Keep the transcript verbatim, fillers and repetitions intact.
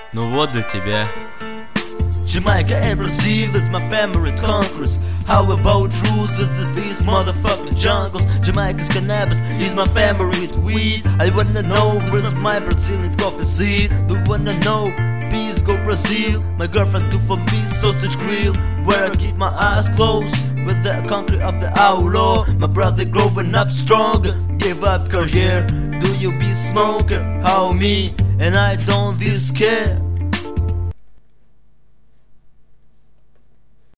Ну вот для тебя. Jamaica and Brazil is my favorite countries. How about rules of these motherfucking jungles? Jamaica's cannabis is my favorite weed. I wanna know where's my Brazilian coffee seed. Do wanna know? Peace go Brazil. My girlfriend do for me sausage grill, where I keep my eyes closed with the country of the outlaw. My brother growing up stronger, give up career. Do you be smoker? How me? And I don't this care.